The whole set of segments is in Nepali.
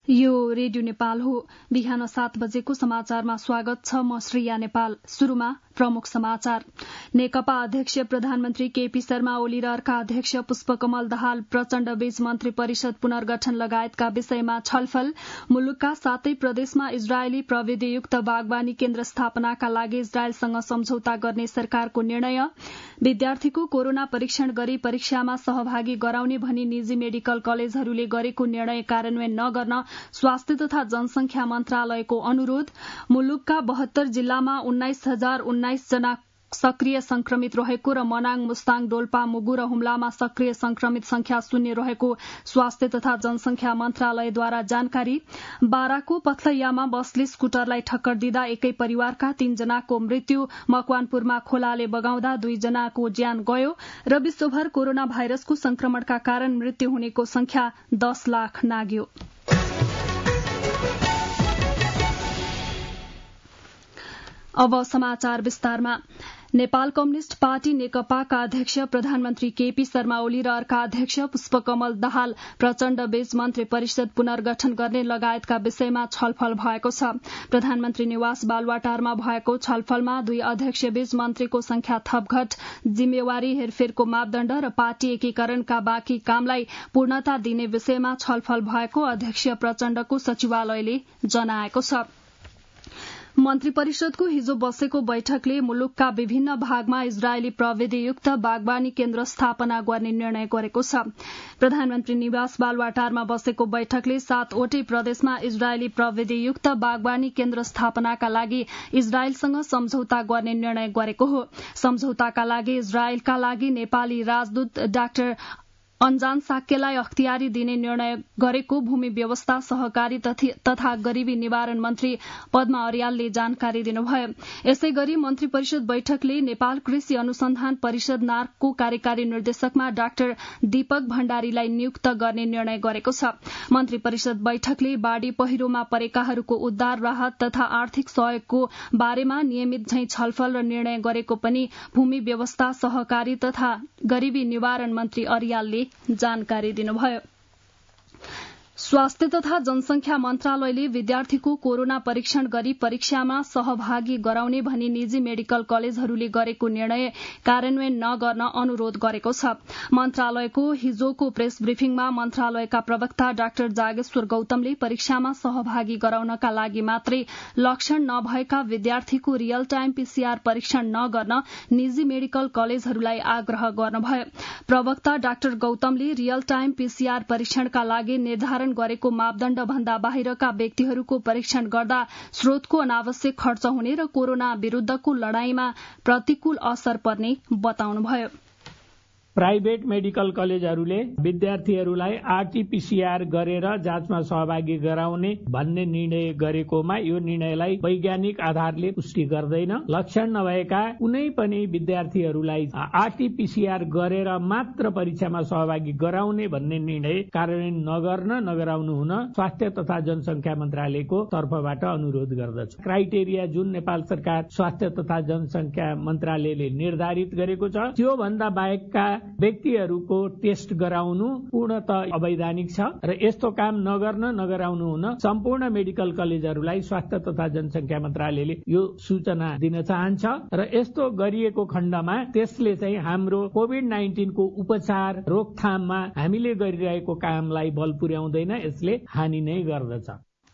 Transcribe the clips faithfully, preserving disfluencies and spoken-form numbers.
यो रेडियो नेपाल हो। बिहान सात बजेको समाचारमा स्वागत छ। म श्रेया नेपाल। शुरूमा प्रमुख समाचार। नेकपा अध्यक्ष प्रधानमन्त्री केपी शर्मा ओली र अर्का अध्यक्ष पुष्पकमल दाहाल प्रचण्ड बीच मन्त्री परिषद पुनर्गठन लगायतका विषयमा छलफल। मुलुकका सातै प्रदेशमा इजरायली प्रविधियुक्त बागवानी केन्द्र स्थापनाका लागि इजरायलसँग सम्झौता गर्ने सरकारको निर्णय। विद्यार्थीको कोरोना परीक्षण गरी परीक्षामा सहभागी गराउने भनी निजी मेडिकल कलेजहरूले गरेको निर्णय कार्यान्वयन नगर्न स्वास्थ्य तथा जनसंख्या मन्त्रालयको अनुरोध। मुलुकका बहत्तर जिल्लामा उन्नाइस हजार उन्नाइस जना सक्रिय संक्रमित रहेको र मनाङ, मुस्ताङ, डोल्पा, मुगु र हुम्लामा सक्रिय संक्रमित संख्या शून्य रहेको स्वास्थ्य तथा जनसंख्या मन्त्रालयद्वारा जानकारी। बाराको पथलैयामा बसले स्कूटरलाई ठक्कर दिँदा एकै परिवारका तीनजनाको मृत्यु। मकवानपुरमा खोलाले बगाउँदा दुईजनाको ज्यान गयो र विश्वभर कोरोना भाइरसको संक्रमणका कारण मृत्यु हुनेको संख्या दस लाख नाग्यो। अब समाचार विस्तारमा। नेपाल कम्युनिष्ट पार्टी नेकपाका अध्यक्ष प्रधानमन्त्री केपी शर्मा ओली र अर्का अध्यक्ष पुष्पकमल दाहाल प्रचण्ड बीच मन्त्री परिषद पुनर्गठन गर्ने लगायतका विषयमा छलफल भएको छ। प्रधानमन्त्री निवास बालुवाटारमा भएको छलफलमा दुई अध्यक्ष बीच मन्त्रीको संख्या थपघट, जिम्मेवारी हेरफेरको मापदण्ड र पार्टी एकीकरणका बाँकी कामलाई पूर्णता दिने विषयमा छलफल भएको अध्यक्ष प्रचण्डको सचिवालयले जनाएको छ। मन्त्री परिषदको हिजो बसेको बैठकले मुलुकका विभिन्न भागमा इजरायली प्रविधियुक्त बागवानी केन्द्र स्थापना गर्ने निर्णय गरेको छ। प्रधानमन्त्री निवास बालुवाटारमा बसेको बैठकले सातवटै प्रदेशमा इजरायली प्रविधियुक्त बागवानी केन्द्र स्थापनाका लागि इजरायलसँग सम्झौता गर्ने निर्णय गरेको हो। सम्झौताका लागि इजरायलका लागि नेपाली राजदूत डाक्टर अन्जान साक्यलाई अख्तियारी दिने निर्णय गरेको भूमि व्यवस्था, सहकारी तथा गरीबी निवारण मन्त्री पद्मा अर्यालले जानकारी दिनुभयो। यसै गरी मन्त्री परिषद बैठकले नेपाल कृषि अनुसन्धान परिषद नार्कको कार्यकारी निर्देशकमा डाक्टर दीपक भण्डारीलाई नियुक्त गर्ने निर्णय गरेको छ। मन्त्री परिषद बैठकले बाढ़ी पहिरोमा परेकाहरूको उद्धार, राहत तथा आर्थिक सहयोगको बारेमा नियमित झैं छलफल र निर्णय गरेको पनि भूमि व्यवस्था, सहकारी तथा गरीबी निवारण मन्त्री अर्यालले जानकारी दिनुभयो। स्वास्थ्य तथा जनसंख्या मन्त्रालयले विद्यार्थीको कोरोना परीक्षण गरी परीक्षामा सहभागी गराउने भनी निजी मेडिकल कलेजहरूले गरेको निर्णय कार्यान्वयन नगर्न अनुरोध गरेको छ। मन्त्रालयको हिजोको प्रेस ब्रिफिङमा मन्त्रालयका प्रवक्ता डाक्टर जागेश्वर गौतमले परीक्षामा सहभागी गराउनका लागि मात्रै लक्षण नभएका विद्यार्थीको रियल टाइम पीसीआर परीक्षण नगर्न निजी मेडिकल कलेजहरूलाई आग्रह गर्नुभयो। प्रवक्ता डाक्टर गौतमले रियल टाइम पीसीआर परीक्षणका लागि निर्धारण गरेको मापदण्ड भन्दा बाहिरका व्यक्तिहरूको परीक्षण गर्दा स्रोतको अनावश्यक खर्च हुने र कोरोना विरूद्धको लड़ाईमा प्रतिकूल असर पर्ने बताउनुभयो। प्राइभेट मेडिकल कलेजहरूले विद्यार्थीहरूलाई आरटीपीसीआर गरेर जाँचमा सहभागी गराउने भन्ने निर्णय गरेकोमा यो निर्णयलाई वैज्ञानिक आधारले पुष्टि गर्दैन। लक्षण नभएका कुनै पनि विद्यार्थीहरूलाई आरटीपीसीआर गरेर मात्र परीक्षामा सहभागी गराउने भन्ने निर्णय कार्यान्वयन नगर्न नगराउनु हुन स्वास्थ्य तथा जनसंख्या मन्त्रालयको तर्फबाट अनुरोध गर्दछ। क्राइटेरिया जुन नेपाल सरकार स्वास्थ्य तथा जनसंख्या मन्त्रालयले निर्धारित गरेको छ त्यो भन्दा बाहेकका व्यक्तिहरूको टेस्ट गराउनु पूर्णतः अवैधानिक छ र यस्तो काम नगर्न नगराउनु हुन सम्पूर्ण मेडिकल कलेजहरूलाई स्वास्थ्य तथा जनसंख्या मन्त्रालयले यो सूचना दिन चाहन्छ र यस्तो गरिएको खण्डमा त्यसले चाहिँ हाम्रो कोभिड नाइन्टिनको उपचार रोकथाममा हामीले गरिरहेको कामलाई बल पुर्याउँदैन, यसले हानि नै गर्दछ।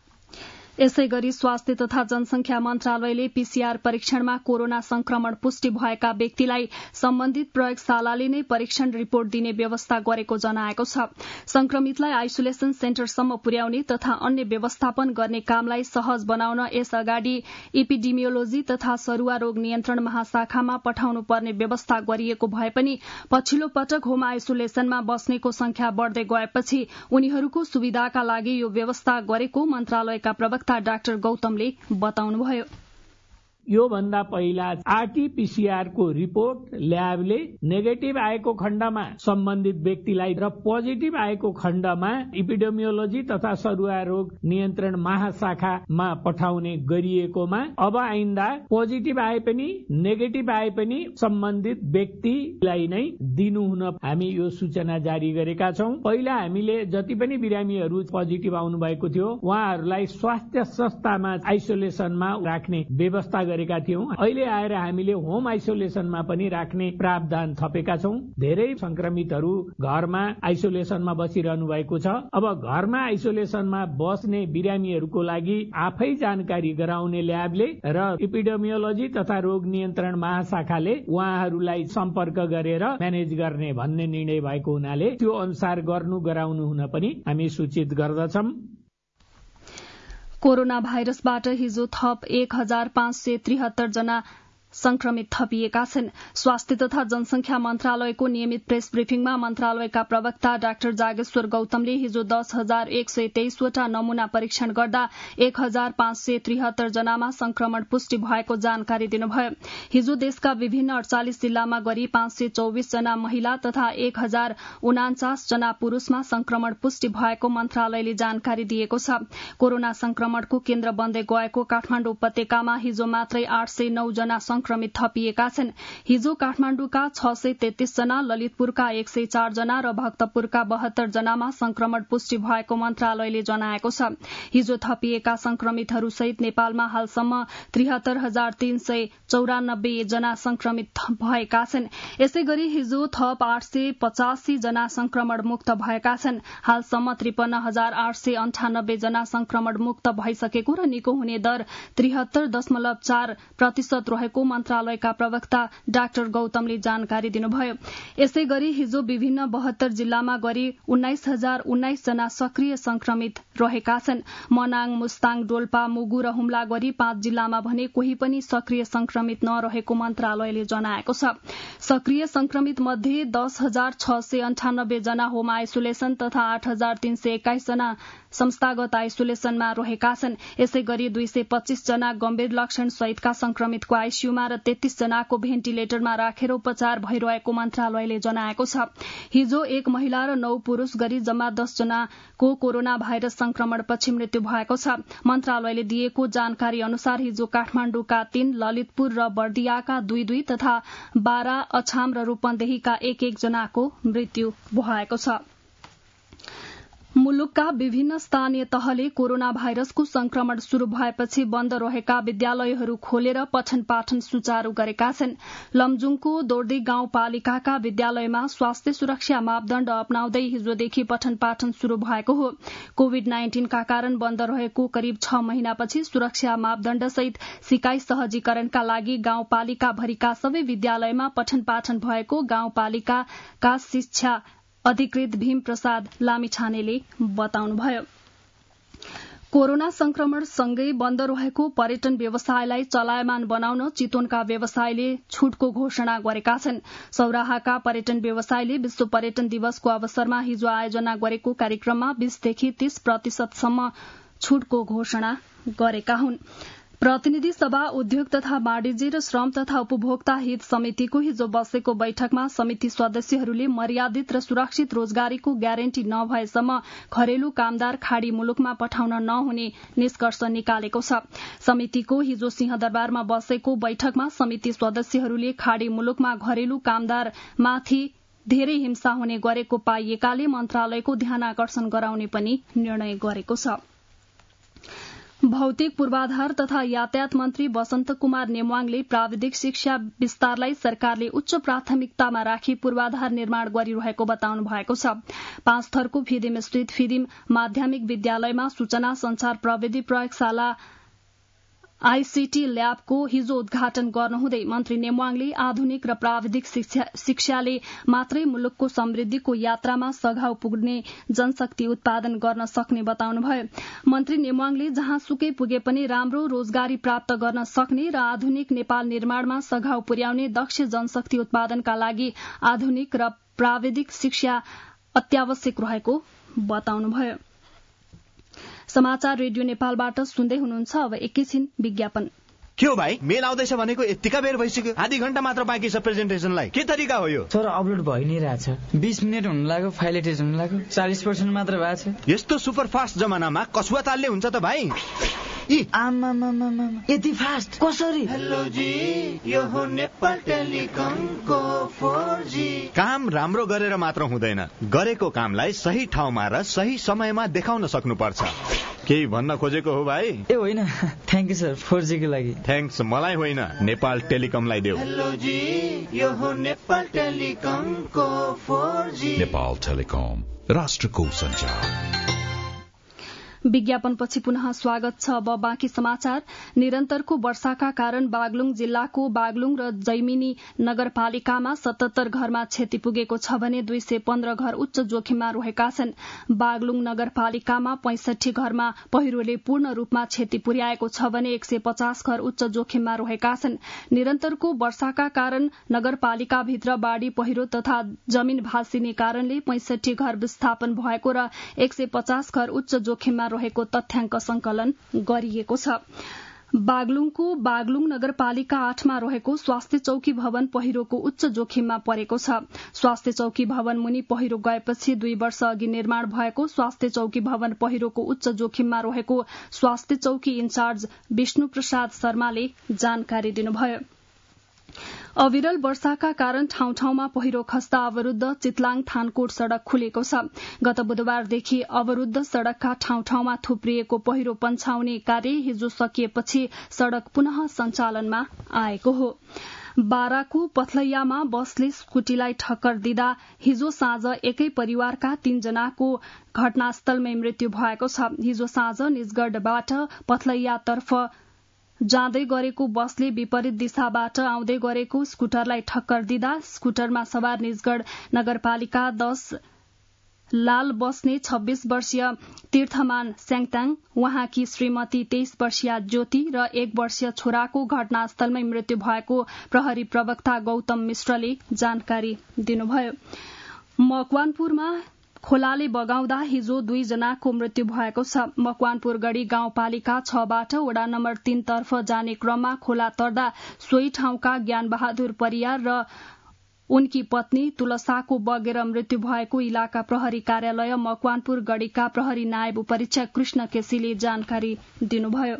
यसै गरी स्वास्थ्य तथा जनसंख्या मन्त्रालयले पीसीआर परीक्षणमा कोरोना संक्रमण पुष्टि भएका व्यक्तिलाई सम्बन्धित प्रयोगशालाले नै परीक्षण रिपोर्ट दिने व्यवस्था गरेको जनाएको छ। संक्रमितलाई आइसोलेसन सेन्टरसम्म पुर्याउने तथा अन्य व्यवस्थापन गर्ने कामलाई सहज बनाउन यस अगाडि इपिडेमियोलोजी तथा सरुवा रोग नियन्त्रण महाशाखामा पठाउनु पर्ने व्यवस्था गरिएको भए पनि पछिल्लो पटक होम आइसोलेसनमा बस्नेको संख्या बढ़दै गएपछि उनीहरूको सुविधाका लागि यो व्यवस्था गरेको मन्त्रालयका प्रवक्ता डाक्टर गौतमले बताउनुभयो। यो भन्दा पहिला आरटीपीसीआर को रिपोर्ट ल्याबले नेगेटिभ आएको खण्डमा सम्बन्धित व्यक्तिलाई र पोजिटिभ आएको खण्डमा इपिडेमियोलोजी तथा सरुवा रोग नियन्त्रण महाशाखामा पठाउने गरिएकोमा अब आइन्दा पोजिटिभ आए पनि नेगेटिभ आए पनि सम्बन्धित व्यक्तिलाई नै दिनु हुन हामी यो सूचना जारी गरेका छौं। पहिला हामीले जति पनि बिरामीहरू पोजिटिभ आउनु भएको थियो उहाँहरूलाई स्वास्थ्य संस्थामा आइसोलेसनमा राख्ने व्यवस्था गरेका थियौं। अहिले आएर हामीले होम आइसोलेसनमा पनि राख्ने प्रावधान थपेका छौं। धेरै संक्रमितहरू घरमा आइसोलेसनमा बसिरहनु भएको छ। अब घरमा आइसोलेसनमा बस्ने बिरामीहरूको लागि आफै जानकारी गराउने ल्याबले र इपिडेमियोलोजी तथा रोग नियन्त्रण महाशाखाले उहाँहरूलाई सम्पर्क गरेर म्यानेज गर्ने भन्ने निर्णय भएको हुनाले त्यो अनुसार गर्नु गराउनु हुन पनि हामी सूचित गर्दछौं। कोरोना भाइरसबाट हिजो थप एक हजार पाँच सय त्रिहत्तर जना संक्रमित थपिएका छन्। स्वास्थ्य तथा जनसंख्या मन्त्रालयको नियमित प्रेस ब्रिफिङमा मन्त्रालयका प्रवक्ता डाक्टर जागेश्वर गौतमले हिजो दस हजार एक सय तेइसवटा नमूना परीक्षण गर्दा एक हजार पाँच सय त्रिहत्तर जनामा संक्रमण पुष्टि भएको जानकारी दिनुभयो। हिजो देशका विभिन्न अड़चालिस जिल्लामा गरी पाँच सय चौविस जना महिला तथा एक हजार उनाचास जना पुरूषमा संक्रमण पुष्टि भएको मन्त्रालयले जानकारी दिएको छ। कोरोना संक्रमणको केन्द्र बन्दै गएको काठमाडौँ उपत्यकामा हिजो मात्रै आठ सय नौ जना संक्रमित थपिएका छन्। हिजो काठमाडौँका छ सय तेत्तीस जना, ललितपुरका एक सय चार जना र भक्तपुरका बहत्तर जनामा संक्रमण पुष्टि भएको मन्त्रालयले जनाएको छ। हिजो थपिएका संक्रमितहरू सहित नेपालमा हालसम्म त्रिहत्तर हजार तीन सय चौरानब्बे जना संक्रमित भएका छन्। यसै गरी हिजो थप आठ सय पचासी जना संक्रमण मुक्त भएका छन्। हालसम्म त्रिपन्न हजार आठ सय अन्ठानब्बे जना संक्रमण मुक्त भइसकेको र निको हुने दर त्रिहत्तर दशमलव चार प्रतिशत रहेको मन्त्रालयका प्रवक्ता डाक्टर गौतमले जानकारी दिनुभयो। यसै गरी हिजो विभिन्न बहत्तर जिल्लामा गरी उन्नाइस हजार उन्नाइस जना सक्रिय संक्रमित रहेका छन्। मनाङ, मुस्ताङ, डोल्पा, मुगु र हुम्ला गरी पाँच जिल्लामा भने कोही पनि सक्रिय संक्रमित नरहेको मन्त्रालयले जनाएको छ। सक्रिय संक्रमित मध्ये दस हजार छ सय अन्ठानब्बे जना होम आइसोलेसन तथा आठ हजार तीन सय एक्काइस जना संस्थागत आइसोलेसनमा रहेका छन्। यसै गरी दुई सय पच्चीस जना गम्भीर लक्षण सहितका संक्रमितको आइसियूमा र तेत्तीस जनाको भेन्टिलेटरमा राखेर उपचार भइरहेको मन्त्रालयले जनाएको छ। हिजो एक महिला र नौ पुरूष गरी जम्मा दस जनाको कोरोना भाइरस संक्रमणपछि मृत्यु भएको छ। मन्त्रालयले दिएको जानकारी अनुसार हिजो काठमाडौँका तीन, ललितपुर र बर्दियाका दुई दुई तथा बारा, अछाम र रूपन्देहीका एक एक जनाको मृत्यु भएको छ। मुलुकका विभिन्न स्थानीय तहले कोरोना भाइरसको संक्रमण शुरू भएपछि बन्द रहेका विद्यालयहरू खोलेर पठन पाठन सुचारू गरेका छन्। लमजुङको दोर्दी गाउँपालिकाका विद्यालयमा स्वास्थ्य सुरक्षा मापदण्ड अपनाउँदै हिजोदेखि पठन पाठन शुरू भएको हो। कोविड नाइन्टीनका कारण बन्द रहेको करिब छ महिनापछि सुरक्षा मापदण्ड सहित सिकाई सहजीकरणका लागि गाउँपालिका भरिका सबै विद्यालयमा पठन पाठन भएको गाउँपालिकाका शिक्षा अधिकृत भीम प्रसाद लामिछानेले बताउनुभयो। कोरोना संक्रमण सँगै बन्द रहेको पर्यटन व्यवसायलाई चलायमान बनाउन चितवनका व्यवसायले छूटको घोषणा गरेका छन्। सौराहाका पर्यटन व्यवसायले विश्व पर्यटन दिवसको अवसरमा हिजो आयोजना गरेको कार्यक्रममा बीसदेखि तीस प्रतिशतसम्म छूटको घोषणा गरेका हुन्। प्रतिनिधि सभा उद्योग तथा वाणिज्य र श्रम तथा उपभोक्ता हित समितिको हिजो बसेको बैठकमा समिति सदस्यहरूले मर्यादित र सुरक्षित रोजगारीको ग्यारेन्टी नभएसम्म घरेलु कामदार खाड़ी मुलुकमा पठाउन नहुने निष्कर्ष निकालेको छ। समितिको हिजो सिंहदरबारमा बसेको बैठकमा समिति सदस्यहरूले खाड़ी मुलुकमा घरेलु कामदारमाथि धेरै हिंसा हुने गरेको पाइएकाले मन्त्रालयको ध्यानाकर्षण गराउने पनि निर्णय गरेको छ। भौतिक पूर्वाधार तथा यातायात मन्त्री वसन्त कुमार नेमवाङले प्राविधिक शिक्षा विस्तारलाई सरकारले उच्च प्राथमिकतामा राखी पूर्वाधार निर्माण गरिरहेको बताउनु भएको छ। पाँच थरको फिदिम स्थित फिदिम माध्यमिक विद्यालयमा सूचना संचार प्रविधि प्रयोगशाला आईसीटी ल्याबको हिजो उद्घाटन गर्नुहुँदै मन्त्री नेमवाङले आधुनिक र प्राविधिक शिक्षाले मात्रै मुलुकको समृद्धिको यात्रामा सघाउ पुग्ने जनशक्ति उत्पादन गर्न सक्ने बताउनुभयो। मन्त्री नेमवाङले जहाँसुकै पुगे पनि राम्रो रोजगारी प्राप्त गर्न सक्ने र आधुनिक नेपाल निर्माणमा सघाउ पुर्याउने दक्ष जनशक्ति उत्पादनका लागि आधुनिक र प्राविधिक शिक्षा अत्यावश्यक रहेको बताउनुभयो। समाचार रेडियो नेपालबाट सुन्दै हुनुहुन्छ। अब एकैछिन विज्ञापन। के हो भाइ, मेल आउँदैछ भनेको यतिका बेर भइसक्यो, आधी घण्टा मात्र बाँकी छ प्रेजेन्टेसनलाई। के तरिका हो यो? सर अपलोड भइ नै रहेछ, बीस मिनट हुन लाग्यो, फाइल एटेच हुन लाग्यो, चालीस पर्सेन्ट मात्र भएको छ। यस्तो सुपर फास्ट जमानामा कसुवा तालले हुन्छ त भाइ? आमामामामा यति फास्ट कसरी? हेलो जी, यो हो नेपाल टेलिकमको फोर जी। काम राम्रो गरेर मात्र हुँदैन, गरेको कामलाई सही ठाउँमा र सही समयमा देखाउन सक्नुपर्छ। केही भन्न खोजेको हो भाइ? ए होइन, thank you sir four G को लागि। थ्याङ्क्स मलाई होइन, नेपाल टेलिकमलाई देऊ। हेलो जी, यो हो नेपाल टेलिकमको फोर जी। नेपाल टेलिकम, राष्ट्रको सञ्चार। विज्ञापनपछि पुनः स्वागत छ। अब बाँकी समाचार। निरन्तरको वर्षाका कारण बागलुङ जिल्लाको बागलुङ र जैमिनी नगरपालिकामा सतहत्तर घरमा क्षति पुगेको छ भने दुई सय पन्ध्र घर उच्च जोखिममा रहेका छन्। बागलुङ नगरपालिकामा पैंसठी घरमा पहिरोले पूर्ण रूपमा क्षति पुर्याएको छ भने एक सय पचास घर उच्च जोखिममा रहेका छन्। निरन्तरको वर्षाका कारण नगरपालिकाभित्र बाढ़ी पहिरो तथा जमिन भाँसिने कारणले पैंसठी घर विस्थापन भएको र एक सय पचास घर उच्च जोखिममा रहेको तथ्याङ्क संकलन गरिएको छ। बागलुङको बागलुङ नगरपालिका आठमा रहेको स्वास्थ्य चौकी भवन पहिरोको उच्च जोखिममा परेको छ। स्वास्थ्य चौकी भवन मुनि पहिरो गएपछि दुई वर्ष अघि निर्माण भएको स्वास्थ्य चौकी भवन पहिरोको उच्च जोखिममा रहेको स्वास्थ्य चौकी इन्चार्ज विष्णु प्रसाद शर्माले जानकारी दिनुभयो। अविरल वर्षाका कारण ठाउँ ठाउँमा पहिरो खस्दा अवरूद्ध चितलाङ थानकोट सड़क खुलेको छ। गत बुधबारदेखि अवरूद्ध सड़कका ठाउँ ठाउँमा थुप्रिएको पहिरो पन्छाउने कार्य हिजो सकिएपछि सड़क पुनः सञ्चालनमा आएको हो। बाराको पथलैयामा बसले स्कुटीलाई ठक्कर दिँदा हिजो साँझ एकै परिवारका तीनजनाको घटनास्थलमै मृत्यु भएको छ। हिजो साँझ निजगढ़बाट पथलैयातर्फ जाँदै गरेको बसले विपरीत दिशाबाट आउँदै गरेको स्कुटरलाई ठक्कर दिँदा स्कुटरमा सवार निजगढ़ नगरपालिका दश लाल बस्ने छब्बीस वर्षीय तीर्थमान स्याङताङ, उहाँकी श्रीमती तेइस वर्षीय ज्योति र एक वर्षीय छोराको घटनास्थलमै मृत्यु भएको प्रहरी प्रवक्ता गौतम मिश्रले जानकारी दिनुभयो। मकवानपुरमा खोलाले बगाउँदा हिजो दुईजनाको मृत्यु भएको छ। मकवानपुर गढ़ी गाउँपालिका छबाट वडा नम्बर तीन तर्फ जाने क्रममा खोला तर्दा सोही ठाउँका ज्ञान बहादुर परियार र उनकी पत्नी तुलसाको बगेर मृत्यु भएको इलाका प्रहरी कार्यालय मकवानपुर गढ़ीका प्रहरी नायब उपरीक्षक कृष्ण केसीले जानकारी दिनुभयो।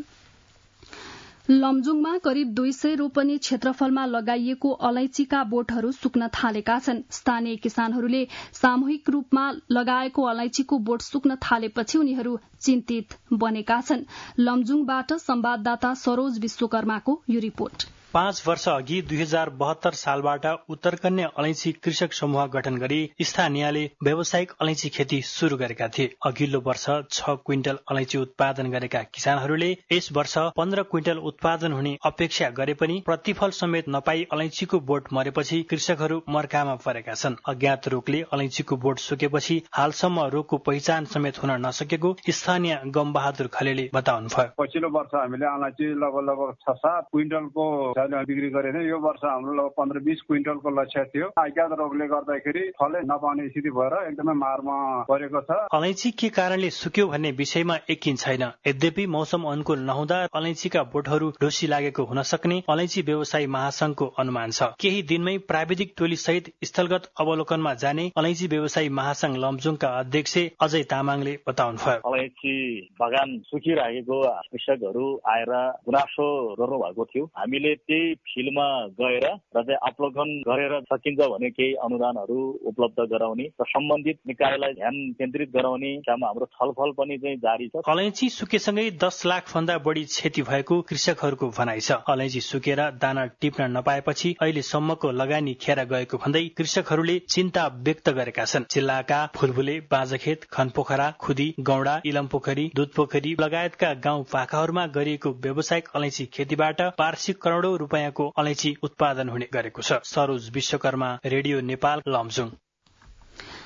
लमजुङमा करिब दुई सय रोपनी क्षेत्रफलमा लगाइएको अलैंचीका बोटहरू सुक्न थालेका छन्। स्थानीय किसानहरूले सामूहिक रूपमा लगाएको अलैंचीको बोट सुक्न थालेपछि उनीहरू चिन्तित बनेका छन्। लमजुङबाट संवाददाता सरोज विश्वकर्माको यो रिपोर्ट। पाँच वर्ष अघि दुई हजार बहत्तर सालबाट उत्तरकन्या अलैंची कृषक समूह गठन गरी स्थानीयले व्यावसायिक अलैंची खेती शुरू गरेका थिए। अघिल्लो वर्ष छ क्विन्टल अलैंची उत्पादन गरेका किसानहरूले यस वर्ष पन्ध्र क्विन्टल उत्पादन हुने अपेक्षा गरे पनि प्रतिफल समेत नपाई अलैंचीको बोट मरेपछि कृषकहरू मर्कामा परेका छन्। अज्ञात रोगले अलैंचीको बोट सुकेपछि हालसम्म रोगको पहिचान समेत हुन नसकेको स्थानीय गम बहादुर खलेले बताउनुभयो। पछिल्लो वर्ष हामीले अलैंची लगभग लगभग छ सात क्विन्टलको बिक्री गरेन। यो वर्ष हाम्रो लगभग पन्ध्र बीस क्विन्टलको लक्ष्य थियो। अज्ञात रोगले गर्दाखेरि फलै नपाउने स्थिति भएर एकदमै मारमा परेको छ। अलैंची के कारणले सुक्यो भन्ने विषयमा यकिन छैन। यद्यपि मौसम अनुकूल नहुँदा अलैंचीका बोटहरू ढोसी लागेको हुन सक्ने अलैंची व्यवसायी महासंघको अनुमान छ। केही दिनमै प्राविधिक टोली सहित स्थलगत अवलोकनमा जाने अलैंची व्यवसायी महासंघ लमजुङका अध्यक्ष अजय तामाङले बताउनुभयो। अलैंची बगान सुकिरहेको कृषकहरू आएर गुनासो गर्नु भएको थियो। हामीले त्यही फिल्डमा गएर र चाहिँ अवलोकन गरेर सकिन्छ भने केही अनुदानहरू उपलब्ध गराउने र सम्बन्धित निकायलाई ध्यान केन्द्रित गराउने काममा हाम्रो छलफल पनि चाहिँ जारी छ। अलैंची सुकेसँगै दस लाख भन्दा बढी क्षति भएको कृषकहरूको भनाइ छ। अलैंची सुकेर दाना टिप्न नपाएपछि अहिलेसम्मको लगानी खेर गएको भन्दै कृषकहरूले चिन्ता व्यक्त गरेका छन्। जिल्लाका फुलफुले, बाँझखेत, खनपोखरा, खुदी, गौडा, इलमपोखरी, दुधपोखरी लगायतका गाउँ पाखाहरूमा गरिएको व्यावसायिक अलैंची खेतीबाट वार्षिक करोड़ौं रुपियाँको अलैंची उत्पादन हुने गरेको छ। सरोज विश्वकर्मा, रेडियो नेपाल, लमजुङ।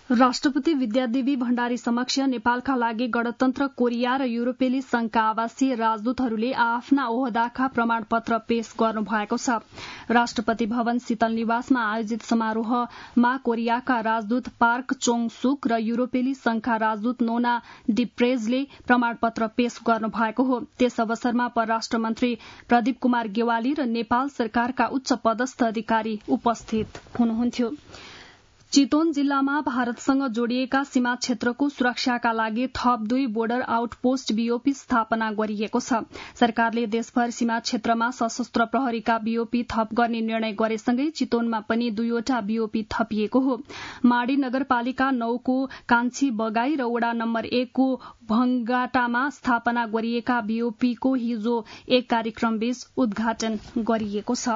राष्ट्रपति विद्यादेवी भण्डारी समक्ष नेपालका लागि गणतन्त्र कोरिया र युरोपेली संघका आवासीय राजदूतहरूले आफ्ना ओहदाका प्रमाणपत्र पेश गर्नु भएको छ। राष्ट्रपति भवन शीतल निवासमा आयोजित समारोहमा कोरियाका राजदूत पार्क चोङ सुक र युरोपेली संघका राजदूत नोना डिप्रेजले प्रमाणपत्र पेश गर्नु भएको हो। त्यस अवसरमा परराष्ट्र मन्त्री प्रदीप कुमार गेवाली र नेपाल सरकारका उच्च पदस्थ अधिकारी उपस्थित हुनुहुन्थ्यो। चितवन जिल्लामा भारतसँग जोडिएका सीमा क्षेत्रको सुरक्षाका लागि थप दुई बोर्डर आउटपोस्ट बीओपी स्थापना गरिएको छ। सरकारले देशभर सीमा क्षेत्रमा सशस्त्र प्रहरीका बीओपी थप गर्ने निर्णय गरेसँगै चितवनमा पनि दुईवटा बीओपी थपिएको हो। माडी नगरपालिका नौको कान्छी बगाई र वडा नम्बर एकको भंगाटामा स्थापना गरिएका बीओपीको हिजो एक कार्यक्रमबीच उद्घाटन गरिएको छ।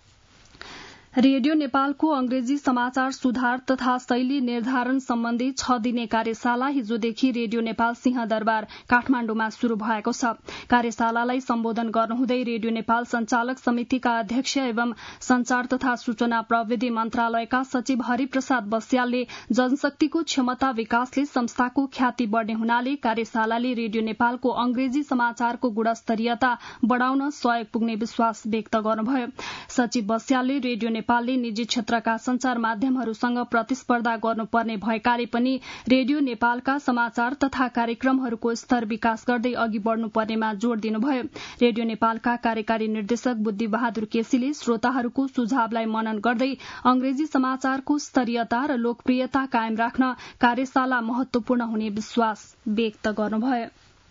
रेडियो नेपालको अंग्रेजी समाचार सुधार तथा शैली निर्धारण सम्बन्धी छ दिने कार्यशाला हिजोदेखि रेडियो नेपाल सिंहदरबार काठमाण्डुमा शुरू भएको छ। कार्यशालालाई सम्बोधन गर्नुहुँदै रेडियो नेपाल संचालक समितिका अध्यक्ष एवं संचार तथा सूचना प्रविधि मन्त्रालयका सचिव हरिप्रसाद बस्यालले जनशक्तिको क्षमता विकासले संस्थाको ख्याति बढ़ने हुनाले कार्यशालाले रेडियो नेपालको अंग्रेजी समाचारको गुणस्तरीयता बढ़ाउन सहयोग पुग्ने विश्वास व्यक्त गर्नुभयो। सचिव बस्यालले रेडियो नेपालले निजी क्षेत्रका संचार माध्यमहरूसँग प्रतिस्पर्धा गर्नुपर्ने भएकाले पनि रेडियो नेपालका समाचार तथा कार्यक्रमहरूको स्तर विकास गर्दै अघि बढ़नुपर्नेमा जोड़ दिनुभयो। रेडियो नेपालका कार्यकारी निर्देशक बुद्धि बहादुर केसीले श्रोताहरूको सुझावलाई मनन गर्दै अंग्रेजी समाचारको स्तरीयता र लोकप्रियता कायम राख्न कार्यशाला महत्वपूर्ण हुने विश्वास व्यक्त गर्नुभयो।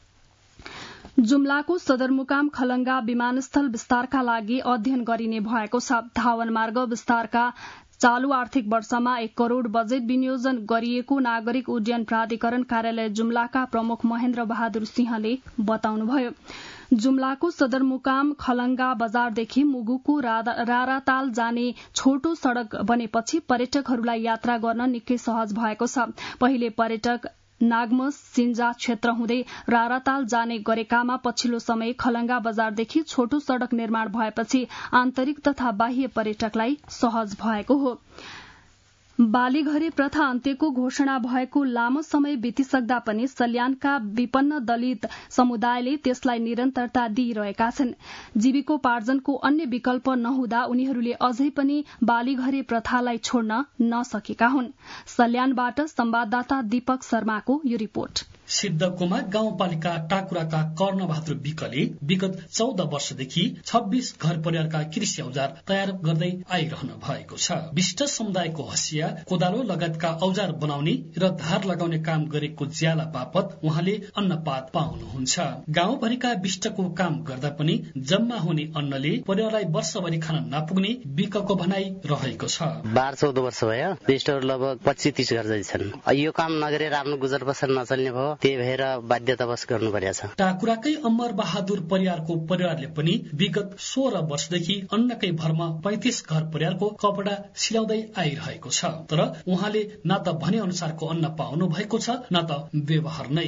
जुम्लाको सदरमुकाम खलंगा विमानस्थल विस्तारका लागि अध्ययन गरिने भएको छ। धावन मार्ग विस्तारका चालू आर्थिक वर्षमा एक करोड़ बजेट विनियोजन गरिएको नागरिक उड्डयन प्राधिकरण कार्यालय जुम्लाका प्रमुख महेन्द्र बहादुर सिंहले बताउनुभयो। जुम्लाको सदरमुकाम खलंगा बजारदेखि मुगुको राराताल जाने छोटो सड़क बनेपछि पर्यटकहरूलाई यात्रा गर्न निकै सहज भएको छ। पहिले पर्यटक नागमस सिन्जा क्षेत्र हुँदै राराताल जाने गरेकामा पछिल्लो समय खलंगा बजारदेखि छोटो सड़क निर्माण भएपछि आन्तरिक तथा बाह्य पर्यटकलाई सहज भएको हो। बालीघरे प्रथा अन्त्यको घोषणा भएको लामो समय बितिसक्दा पनि सल्यानका विपन्न दलित समुदायले त्यसलाई निरन्तरता दिइरहेका छन्। जीविकोपार्जनको अन्य विकल्प नहुँदा उनीहरूले अझै पनि बालीघरे प्रथालाई छोड्न नसकेका हुन्। सल्यानबाट संवाददाता दीपक शर्माको यो रिपोर्ट। सिद्धकुमा गाउँपालिका टाकुराका कर्णबहादुर विकले विगत चौध वर्षदेखि छब्बीस घर परिवारका कृषि औजार तयार गर्दै आइरहनु भएको छ। विशिष्ट समुदायको हँसिया, कोदालो लगायतका औजार बनाउने र धार लगाउने काम गरेको ज्याला बापत उहाँले अन्नपात पाउनुहुन्छ। गाउँभरिका विष्टको काम गर्दा पनि जम्मा हुने अन्नले परिवारलाई वर्षभरि खान नपुग्ने विकको भनाई रहेको छ। बाह्र चौध वर्ष भयो, विष्टहरू लगभग पच्चीस तीस घर जति छन्। यो काम नगरेर आफ्नो गुजर बसर नचल्ने भयो, त्यही भएर बाध्यतावश गर्नु परेको छ। टाकुराकै अमर बहादुर परिवारको परिवारले पनि विगत सोह्र वर्षदेखि अन्नकै भरमा पैंतिस घर परिवारको कपडा सिलाउँदै आइरहेको छ। तर उहाँले न त भने अनुसारको अन्न पाउनु भएको छ न त व्यवहार नै।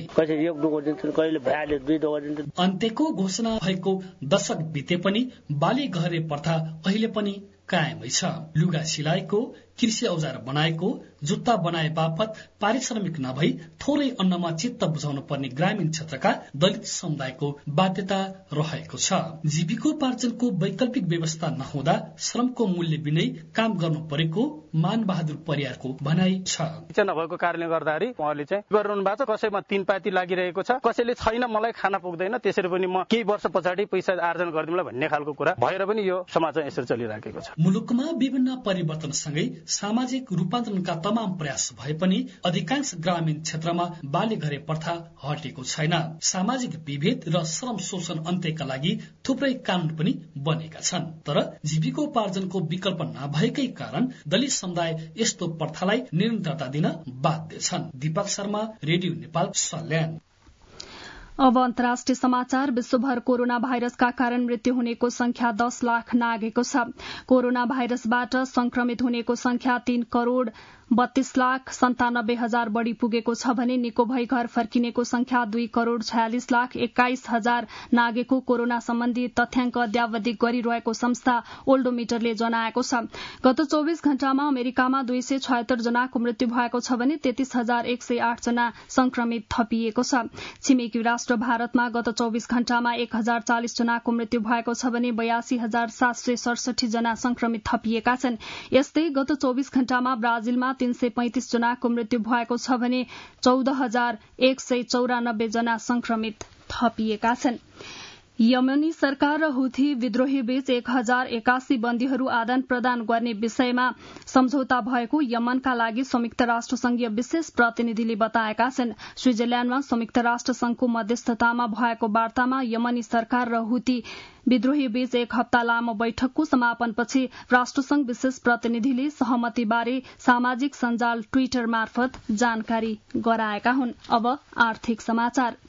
अन्त्यको घोषणा भएको दशक बिते पनि बाली घरे प्रथा अहिले पनि कायमै छ। लुगा सिलाएको, कृषि औजार बनाएको, जुत्ता बनाए बापत पारिश्रमिक नभई थोरै अन्नमा चित्त बुझाउनु पर्ने ग्रामीण क्षेत्रका दलित समुदायको बाध्यता रहेको छ। जीविकोपार्जनको वैकल्पिक व्यवस्था नहुँदा श्रमको मूल्य बिनै काम गर्नु परेको मान बहादुर परिवारको भनाई छ। नभएको कारणले गर्दाखेरि उहाँले चाहिँ गरिरहनु भएको छ। कसैमा तीन पाती लागिरहेको छ, कसैले छैन मलाई खाना पुग्दैन, त्यसरी पनि म केही वर्ष पछाडि पैसा आर्जन गरिदिउँला भन्ने खालको कुरा भएर पनि यो समाज चाहिँ यसरी चलिराखेको छ। मुलुकमा विभिन्न परिवर्तनसँगै सामाजिक रूपान्तरणका तमाम प्रयास भए पनि अधिकांश ग्रामीण क्षेत्रमा बालीघरे प्रथा हटेको छैन। सामाजिक विभेद र श्रम शोषण अन्त्यका लागि थुप्रै कानून पनि बनेका छन्, तर जीविकोपार्जनको विकल्प नभएकै कारण दलित समुदाय यस्तो प्रथालाई निरन्तरता दिन बाध्य छन्। दीपक शर्मा, रेडियो नेपाल, सल्यान। अब अन्तर्राष्ट्रिय समाचार। विश्वभर कोरोना भाइरसका कारण मृत्यु हुनेको संख्या दस लाख नागेको छ। कोरोना भाइरसबाट संक्रमित हुनेको संख्या तीन करोड़ बत्तीस लाख सन्तानब्बे हजार बढ़ी पुगेको छ भने निको भई घर फर्किनेको संख्या दुई करोड़ छयालिस लाख एक्काइस हजार नागेको कोरोना सम्बन्धी तथ्याङ्क अद्यावधि गरिरहेको संस्था ओल्डोमिटरले जनाएको छ। गत चौविस घण्टामा अमेरिकामा दुई सय छयत्तर जनाको मृत्यु भएको छ भने तेत्तीस हजार एक सय आठ जना संक्रमित थपिएको छ। छिमेकी राष्ट्र भारतमा गत चौविस घण्टामा एक हजार चालिस जनाको मृत्यु भएको छ भने बयासी हजार सात सय सडसठी जना संक्रमित थपिएका छन्। यस्तै गत चौविस घण्टामा ब्राजिलमा तीन सय पैंतिस जनाको मृत्यु भएको छ भने चौध हजार एक सय चौरानब्बे जना संक्रमित थपिएका छन्। यमनी सरकार र हुथी विद्रोही बीच एक हजार एकासी बन्दीहरू आदान प्रदान गर्ने विषयमा सम्झौता भएको यमनका लागि संयुक्त राष्ट्र संघीय विशेष प्रतिनिधिले बताएका छन्। स्विजरल्याण्डमा संयुक्त राष्ट्र संघको मध्यस्थतामा भएको वार्तामा यमनी सरकार र हुथी विद्रोही बीच एक हप्ता लामो बैठकको समापनपछि राष्ट्रसंघ विशेष प्रतिनिधिले सहमतिबारे सामाजिक सञ्जाल ट्विटर मार्फत जानकारी गराएका हुन्। अब आर्थिक समाचार।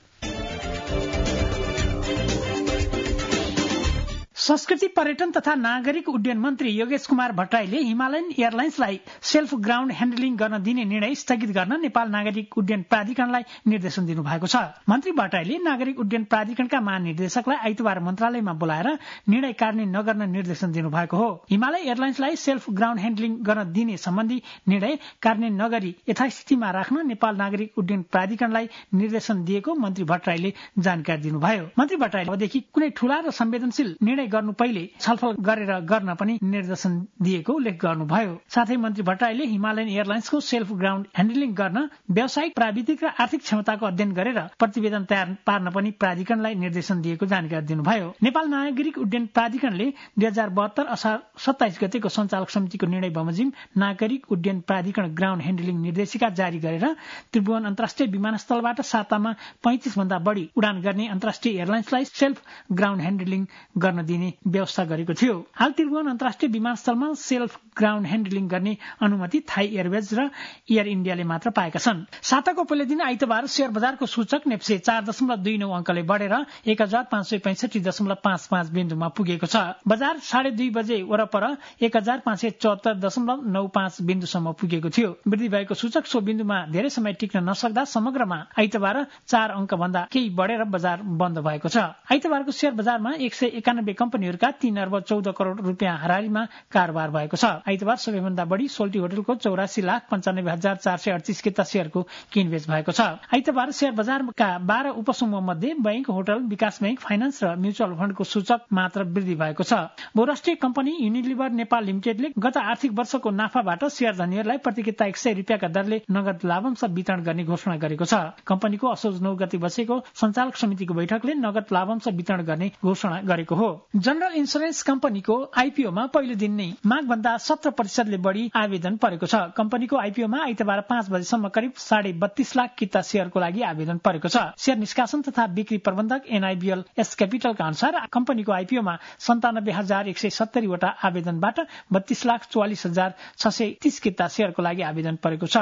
संस्कृति पर्यटन तथा नागरिक उड्डयन मन्त्री योगेश कुमार भट्टराईले हिमालयन एयरलाइन्सलाई सेल्फ ग्राउण्ड ह्यान्डलिङ गर्न दिने निर्णय स्थगित गर्न नेपाल नागरिक उड्डयन प्राधिकरणलाई निर्देशन दिनुभएको छ। मन्त्री भट्टराईले नागरिक उड्डयन प्राधिकरणका महानिर्देशकलाई आइतबार मन्त्रालयमा बोलाएर निर्णय कार्यान्वयन नगर्न निर्देशन दिनुभएको हो। हिमालय एयरलाइन्सलाई सेल्फ ग्राउण्ड ह्यान्डलिङ गर्न दिने सम्बन्धी निर्णय कार्यान्वयन नगरी यथास्थितिमा राख्न नेपाल नागरिक उड्डयन प्राधिकरणलाई निर्देशन दिएको मन्त्री भट्टराईले जानकारी दिनुभयो। मन्त्री भट्टराईले अबदेखि कुनै ठूला र संवेदनशील निर्णय गर्नु पहिले छलफल गरेर गर्न पनि निर्देशन दिएको उल्लेख गर्नुभयो। साथै मन्त्री भट्टराईले हिमालयन एयरलाइन्सको सेल्फ ग्राउण्ड ह्यान्डलिङ गर्न व्यावसायिक प्राविधिक र आर्थिक क्षमताको अध्ययन गरेर प्रतिवेदन तयार पार्न पनि प्राधिकरणलाई निर्देशन दिएको जानकारी दिनुभयो। नेपाल नागरिक उड्डयन प्राधिकरणले दुई हजार बहत्तर असार सत्ताइस गतेको सञ्चालक समितिको निर्णय बमोजिम नागरिक उड्डयन प्राधिकरण ग्राउण्ड ह्यान्डलिङ निर्देशिका जारी गरेर त्रिभुवन अन्तर्राष्ट्रिय विमानस्थलबाट सातामा पैंतिस भन्दा बढ़ी उडान गर्ने अन्तर्राष्ट्रिय एयरलाइन्सलाई सेल्फ ग्राउण्ड ह्यान्डलिङ गर्न दिने व्यवस्था गरेको थियो। हाल त्रिभुवन अन्तर्राष्ट्रिय विमानस्थलमा सेल्फ ग्राउण्ड ह्यान्डलिङ गर्ने अनुमति थाई एयरवेज र एयर इण्डियाले मात्र पाएका छन्। साताको पहिलो दिन आइतबार शेयर बजारको सूचक नेप्से चार दशमलव दुई नौ अंकले बढ़ेर एक हजार पाँच सय पैंसठी दशमलव पाँच पाँच बिन्दुमा पुगेको छ। बजार साढे दुई बजे वरपर एक हजार पाँच सय चौहत्तर दशमलव नौ पाँच बिन्दुसम्म पुगेको थियो। वृद्धि भएको सूचक सो बिन्दुमा धेरै समय टिक्न नसक्दा समग्रमा आइतबार चार अंक भन्दा केही बढ़ेर बजार बन्द भएको छ। आइतबारको शेयर बजारमा एक सय एकानब्बे कम्पनीहरूका तीन अर्ब चौध करोड़ रुपियाँ हाराहारीमा कारोबार भएको छ। आइतबार सबैभन्दा बढ़ी सोल्टी होटलको चौरासी लाख पञ्चानब्बे हजार चार सय अडतिस किता शेयरको किनबेच भएको छ। आइतबार शेयर बजारका बाह्र उपसमूह मध्ये बैंक, होटल, विकास बैंक, फाइनान्स र म्युचुअल फण्डको सूचक मात्र वृद्धि भएको छ। बहुराष्ट्रिय कम्पनी युनिलिभर नेपाल लिमिटेडले गत आर्थिक वर्षको नाफाबाट शेयर धनीहरूलाई प्रति किता एक सय रुपियाँका दरले नगद लाभांश वितरण गर्ने घोषणा गरेको छ। कम्पनीको असोज नौ गते बसेको सञ्चालक समितिको बैठकले नगद लाभांश वितरण गर्ने घोषणा गरेको हो। जनरल इन्सुरेन्स कम्पनीको आइपीओमा पहिलो दिन नै मागभन्दा सत्र प्रतिशतले बढ़ी आवेदन परेको छ। कम्पनीको आइपीओमा आइतबार पाँच बजेसम्म करिब साढे बत्तीस लाख किता शेयरको लागि आवेदन परेको छ। शेयर निष्कासन तथा बिक्री प्रबन्धक एनआईबीएल एस क्यापिटलका अनुसार कम्पनीको आइपीओमा सन्तानब्बे हजार एक सय सत्तरीवटा आवेदनबाट बत्तीस लाख चौवालिस हजार छ सय तीस किता शेयरको लागि आवेदन परेको छ।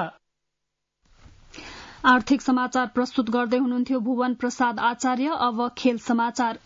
आर्थिक समाचार प्रस्तुत गर्दै हुनुहुन्थ्यो भुवन प्रसाद आचार्य। अब खेल समाचार।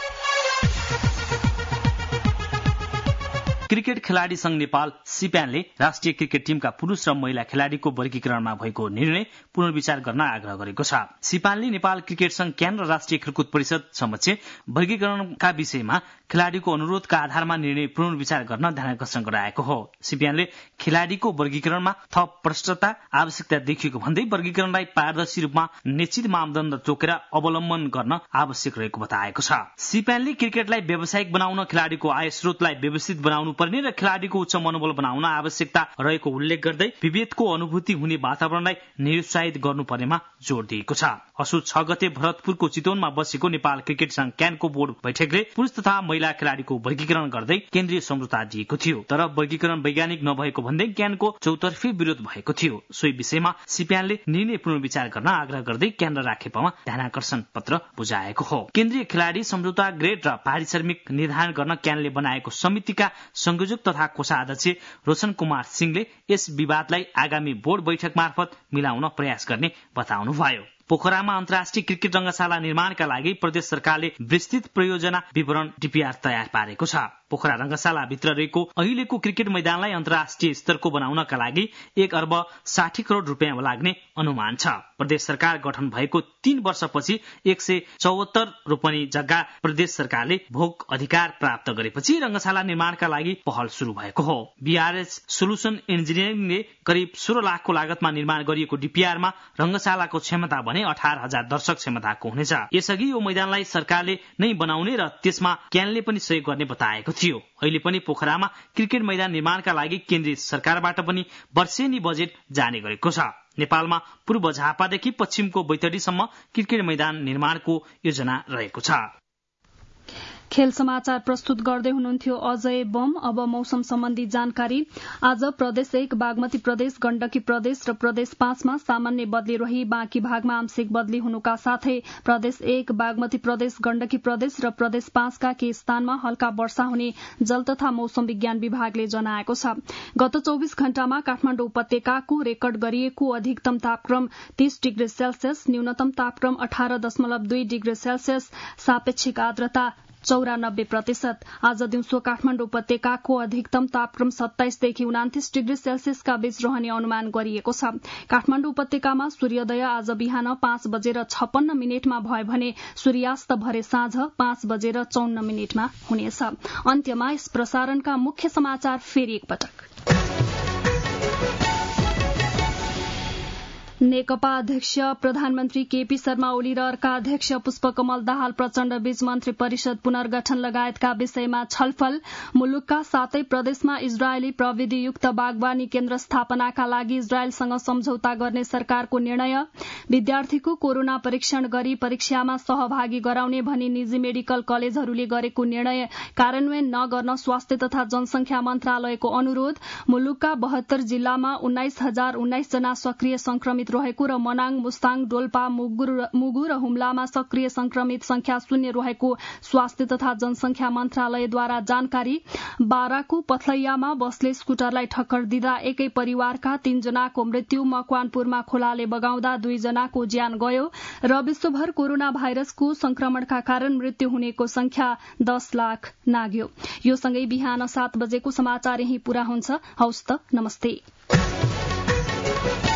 क्रिकेट खेलाडी संघ नेपाल सिप्यानले राष्ट्रिय क्रिकेट टीमका पुरूष र महिला खेलाडीको वर्गीकरणमा भएको निर्णय पुनर्विचार गर्न आग्रह गरेको छ। सिप्यानले नेपाल क्रिकेट संघ क्यान र राष्ट्रिय खेलकुद परिषद समक्ष वर्गीकरणका विषयमा खेलाडीको अनुरोधका आधारमा निर्णय पुनर्विचार गर्न ध्यानाकर्षण गराएको हो। सिप्यानले खेलाडीको वर्गीकरणमा थप प्रष्टता आवश्यकता देखिएको भन्दै वर्गीकरणलाई पारदर्शी रूपमा निश्चित मापदण्ड तोकेर अवलम्बन गर्न आवश्यक रहेको बताएको छ। सिप्यानले क्रिकेटलाई व्यावसायिक बनाउन खेलाडीको आय स्रोतलाई व्यवस्थित बनाउनु पर्ने र खेलाडीको उच्च मनोबल बनाउन आवश्यकता रहेको उल्लेख गर्दै विभेदको अनुभूति हुने वातावरणलाई निरुत्साहित गर्नुपर्नेमा जोड़ दिएको छ। असोज छ गते भरतपुरको चितवनमा बसेको नेपाल क्रिकेट संघ क्यानको बोर्ड बैठकले पुरुष तथा महिला खेलाडीको वर्गीकरण गर्दै केन्द्रीय सम्झौता दिएको थियो, तर वर्गीकरण वैज्ञानिक नभएको भन्दै क्यानको चौतर्फी विरोध भएको थियो। सोही विषयमा सिप्यानले निर्णय पुनर्विचार गर्न आग्रह गर्दै केन्द्र राखेपामा ध्यानाकर्षण पत्र बुझाएको हो। केन्द्रीय खेलाडी सम्झौता ग्रेड र पारिश्रमिक निर्धारण गर्न क्यानले बनाएको समितिका संयोजक तथा कोषाध्यक्ष रोशन कुमार सिंहले यस विवादलाई आगामी बोर्ड बैठक मार्फत मिलाउन प्रयास गर्ने बताउनुभयो। पोखरामा अन्तर्राष्ट्रिय क्रिकेट रंगशाला निर्माणका लागि प्रदेश सरकारले विस्तृत परियोजना विवरण डीपीआर तयार पारेको छ। पोखरा रंगशाला भित्र रहेको अहिलेको क्रिकेट मैदानलाई अन्तर्राष्ट्रिय स्तरको बनाउनका लागि एक अर्ब साठी करोड़ रुपियाँ लाग्ने अनुमान छ। प्रदेश सरकार गठन भएको तीन वर्षपछि एक सय चौहत्तर रोपनी जग्गा प्रदेश सरकारले भोग अधिकार प्राप्त गरेपछि रंगशाला निर्माणका लागि पहल शुरू भएको हो। बीआरएस सोल्युसन इन्जिनियरिङले करिब सोह्र लाखको लागतमा निर्माण गरिएको डीपीआरमा रंगशालाको क्षमता भने अठार हजार दर्शक क्षमताको हुनेछ। यसअघि यो मैदानलाई सरकारले नै बनाउने र त्यसमा क्यानले पनि सहयोग गर्ने बताएको थियो। अहिले पनि पोखरामा क्रिकेट मैदान निर्माणका लागि केन्द्रीय सरकारबाट पनि वर्षेनी बजेट जाने गरेको छ। नेपालमा पूर्व झापादेखि पश्चिमको बैतडीसम्म क्रिकेट मैदान निर्माणको योजना रहेको छ। खेल समाचार प्रस्तुत गर्दै हुनुहुन्थ्यो अजय बम। अब मौसम सम्बन्धी जानकारी। आज प्रदेश एक बागमती प्रदेश गण्डकी प्रदेश र प्रदेश पाँचमा सामान्य बदली रही बाँकी भागमा आंशिक बदली हुनुका साथै प्रदेश एक बागमती प्रदेश गण्डकी प्रदेश र प्रदेश पाँचका केही स्थानमा हल्का वर्षा हुने जल तथा मौसम विज्ञान विभागले जनाएको छ। गत चौविस घण्टामा काठमाडौँ उपत्यकाको रेकर्ड गरिएको अधिकतम तापक्रम तीस डिग्री सेल्सियस, न्यूनतम तापक्रम अठार दशमलव दुई डिग्री सेल्सियस, सापेक्षिक आर्द्रता चौरानब्बे प्रतिशत। आज दिउँसो काठमाडौँ उपत्यकाको अधिकतम तापक्रम सत्ताइसदेखि उनातिस डिग्री सेल्सियसका बीच रहने अनुमान गरिएको छ। काठमाडौँ उपत्यकामा सूर्योदय आज बिहान पाँच बजेर छप्पन्न मिनटमा भयो भने सूर्यास्त भरे साँझ पाँच बजेर चौन्न मिनटमा हुनेछ। अन्त्यमा यस प्रसारणका मुख्य समाचार फेरि एकपटक। नेकपा अध्यक्ष प्रधानमन्त्री केपी शर्मा ओली र अर्का अध्यक्ष पुष्पकमल दाहाल प्रचण्ड बीच मन्त्री परिषद पुनर्गठन लगायतका विषयमा छलफल। मुलुकका सातै प्रदेशमा इजरायली प्रविधियुक्त बागवानी केन्द्र स्थापनाका लागि इजरायलसँग सम्झौता गर्ने सरकारको निर्णय। विद्यार्थीको कोरोना परीक्षण गरी परीक्षामा सहभागी गराउने भनी निजी मेडिकल कलेजहरूले गरेको निर्णय कार्यान्वयन नगर्न स्वास्थ्य तथा जनसंख्या मन्त्रालयको अनुरोध। मुलुकका बहत्तर जिल्लामा उन्नाइस हजार उन्नाइस जना सक्रिय संक्रमित रहेको र मनाङ, मुस्ताङ, डोल्पा, मुगु र हुम्लामा सक्रिय संक्रमित संख्या शून्य रहेको स्वास्थ्य तथा जनसंख्या मन्त्रालयद्वारा जानकारी। बाराको पथलैयामा बसले स्कुटरलाई ठक्कर दिँदा एकै परिवारका तीनजनाको मृत्यु। मकवानपुरमा खोलाले बगाउँदा दुईजनाको ज्यान गयो र विश्वभर कोरोना भाइरसको संक्रमणका कारण मृत्यु हुनेको संख्या दस लाख नाग्यो। यो सँगै बिहान सात बजेको समाचार यही पूरा हुन्छ। हौस् त, नमस्ते।